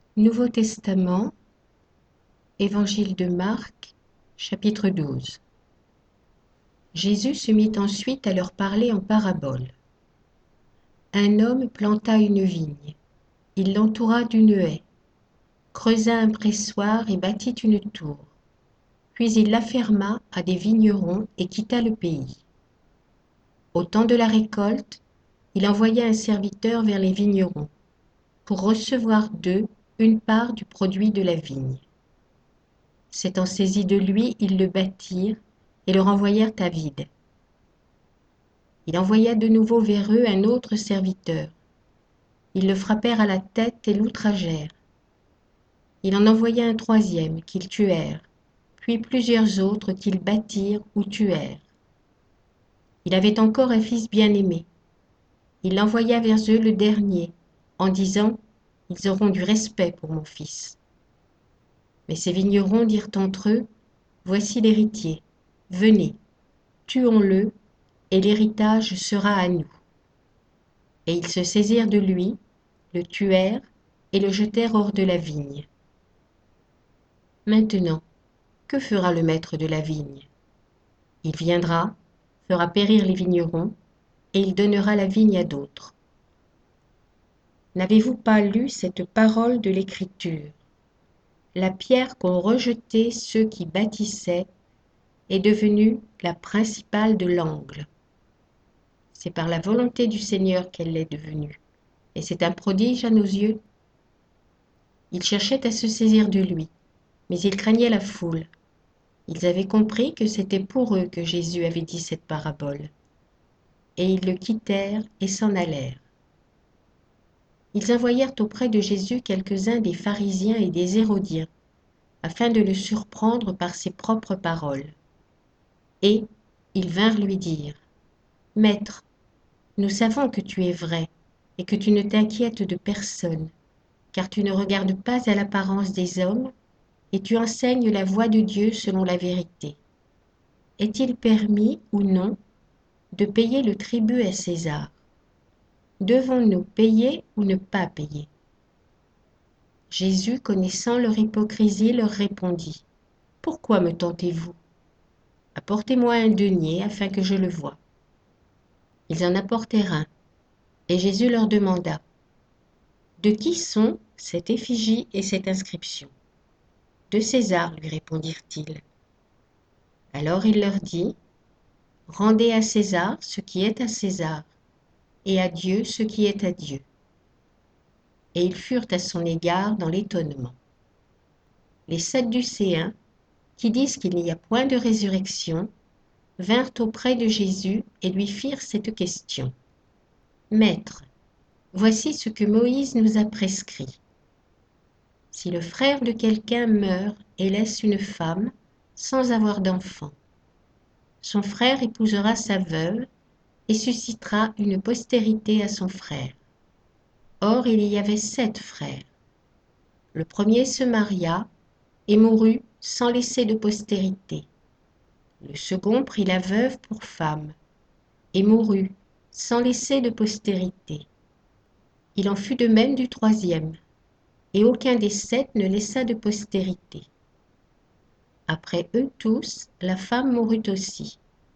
Nouveau Testament, Évangile de Marc, chapitre 12. Jésus se mit ensuite à leur parler en parabole. Un homme planta une vigne. Il l'entoura d'une haie, creusa un pressoir et bâtit une tour. Puis il la ferma à des vignerons et quitta le pays. Au temps de la récolte, il envoya un serviteur vers les vignerons pour recevoir d'eux une part du produit de la vigne. S'étant saisis de lui, ils le battirent et le renvoyèrent à vide. Il envoya de nouveau vers eux un autre serviteur. Ils le frappèrent à la tête et l'outragèrent. Il en envoya un troisième qu'ils tuèrent, puis plusieurs autres qu'ils battirent ou tuèrent. Il avait encore un fils bien-aimé. Il l'envoya vers eux le dernier, en disant « Ils auront du respect pour mon fils. » Mais ces vignerons dirent entre eux « Voici l'héritier, venez, tuons-le, et l'héritage sera à nous. » Et ils se saisirent de lui, le tuèrent et le jetèrent hors de la vigne. Maintenant, que fera le maître de la vigne? Il viendra, fera périr les vignerons, et il donnera la vigne à d'autres. N'avez-vous pas lu cette parole de l'Écriture? La pierre qu'ont rejetée ceux qui bâtissaient est devenue la principale de l'angle. C'est par la volonté du Seigneur qu'elle l'est devenue, et c'est un prodige à nos yeux. Ils cherchaient à se saisir de lui, mais ils craignaient la foule. Ils avaient compris que c'était pour eux que Jésus avait dit cette parabole. Et ils le quittèrent et s'en allèrent. Ils envoyèrent auprès de Jésus quelques-uns des pharisiens et des hérodiens, afin de le surprendre par ses propres paroles. Et ils vinrent lui dire « Maître, nous savons que tu es vrai et que tu ne t'inquiètes de personne, car tu ne regardes pas à l'apparence des hommes et tu enseignes la voie de Dieu selon la vérité. Est-il permis ou non de payer le tribut à César? Devons-nous payer ou ne pas payer? » Jésus, connaissant leur hypocrisie, leur répondit « Pourquoi me tentez-vous? Apportez-moi un denier afin que je le voie. » Ils en apportèrent un, et Jésus leur demanda « De qui sont cette effigie et cette inscription? » « De César, lui répondirent-ils. Alors il leur dit « Rendez à César ce qui est à César, et à Dieu ce qui est à Dieu. » Et ils furent à son égard dans l'étonnement. Les Sadducéens, qui disent qu'il n'y a point de résurrection, vinrent auprès de Jésus et lui firent cette question. « Maître, voici ce que Moïse nous a prescrit. Si le frère de quelqu'un meurt et laisse une femme sans avoir d'enfant, son frère épousera sa veuve et suscitera une postérité à son frère. Or il y avait 7 frères. Le premier se maria et mourut sans laisser de postérité. Le second prit la veuve pour femme et mourut sans laisser de postérité. Il en fut de même du troisième, et aucun des 7 ne laissa de postérité. Après eux tous, la femme mourut aussi.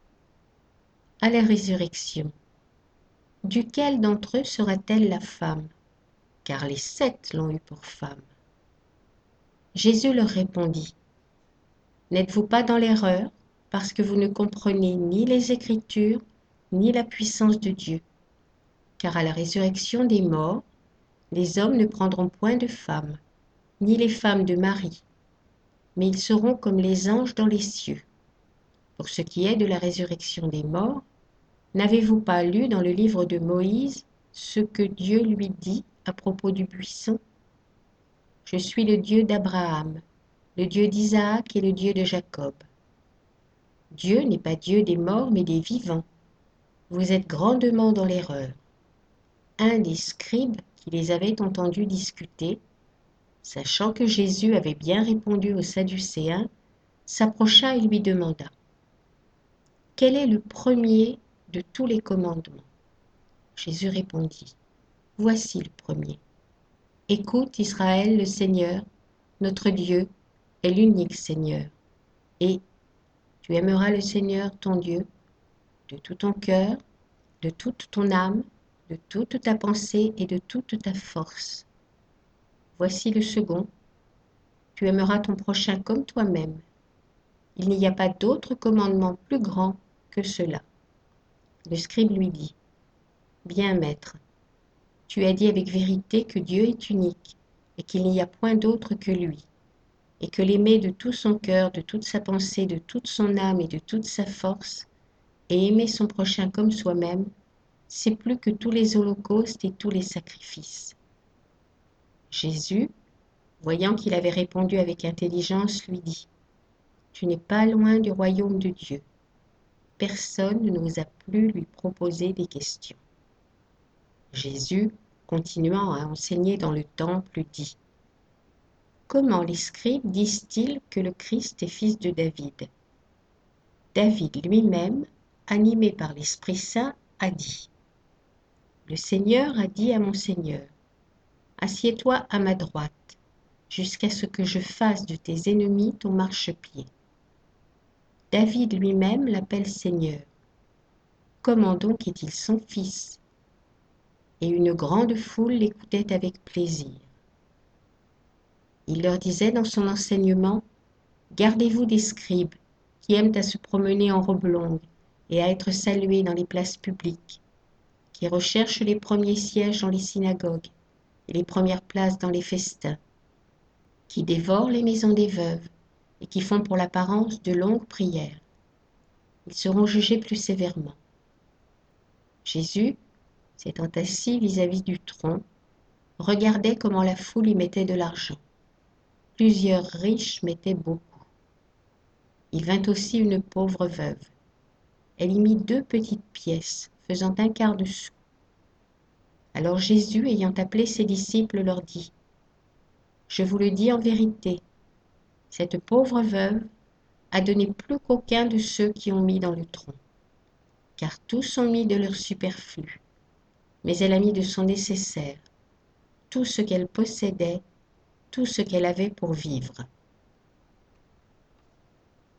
À la résurrection, duquel d'entre eux sera-t-elle la femme? Car les 7 l'ont eue pour femme. Jésus leur répondit, « N'êtes-vous pas dans l'erreur, parce que vous ne comprenez ni les Écritures, ni la puissance de Dieu? Car à la résurrection des morts, les hommes ne prendront point de femmes, ni les femmes de mari, mais ils seront comme les anges dans les cieux. Pour ce qui est de la résurrection des morts, n'avez-vous pas lu dans le livre de Moïse ce que Dieu lui dit à propos du buisson? Je suis le Dieu d'Abraham, le Dieu d'Isaac et le Dieu de Jacob. Dieu n'est pas Dieu des morts mais des vivants. Vous êtes grandement dans l'erreur. » Un des scribes qui les avait entendus discuter, sachant que Jésus avait bien répondu aux Sadducéens, s'approcha et lui demanda « Quel est le premier de tous les commandements ?» Jésus répondit « Voici le premier. Écoute, Israël, le Seigneur, notre Dieu, est l'unique Seigneur. Et tu aimeras le Seigneur, ton Dieu, de tout ton cœur, de toute ton âme, de toute ta pensée et de toute ta force. Voici le second. Tu aimeras ton prochain comme toi-même. Il n'y a pas d'autre commandement plus grand que cela. Le scribe lui dit, bien maître, tu as dit avec vérité que Dieu est unique et qu'il n'y a point d'autre que lui, et que l'aimer de tout son cœur, de toute sa pensée, de toute son âme et de toute sa force, et aimer son prochain comme soi-même, c'est plus que tous les holocaustes et tous les sacrifices. Jésus, voyant qu'il avait répondu avec intelligence, lui dit, tu n'es pas loin du royaume de Dieu. Personne n'osa plus lui proposer des questions. Jésus, continuant à enseigner dans le temple, dit, comment les scribes disent-ils que le Christ est fils de David? David lui-même, animé par l'Esprit Saint, a dit, le Seigneur a dit à mon Seigneur, assieds-toi à ma droite, jusqu'à ce que je fasse de tes ennemis ton marchepied. David lui-même l'appelle Seigneur. Comment donc est-il son fils? Et une grande foule l'écoutait avec plaisir. Il leur disait dans son enseignement, gardez-vous des scribes qui aiment à se promener en robe longue et à être salués dans les places publiques, qui recherchent les premiers sièges dans les synagogues et les premières places dans les festins, qui dévorent les maisons des veuves et qui font pour l'apparence de longues prières. Ils seront jugés plus sévèrement. Jésus, s'étant assis vis-à-vis du tronc, regardait comment la foule y mettait de l'argent. Plusieurs riches mettaient beaucoup. Il vint aussi une pauvre veuve. Elle y mit 2 petites pièces, faisant un quart de sou. Alors Jésus, ayant appelé ses disciples, leur dit, je vous le dis en vérité, cette pauvre veuve a donné plus qu'aucun de ceux qui ont mis dans le tronc, car tous ont mis de leur superflu, mais elle a mis de son nécessaire, tout ce qu'elle possédait, tout ce qu'elle avait pour vivre.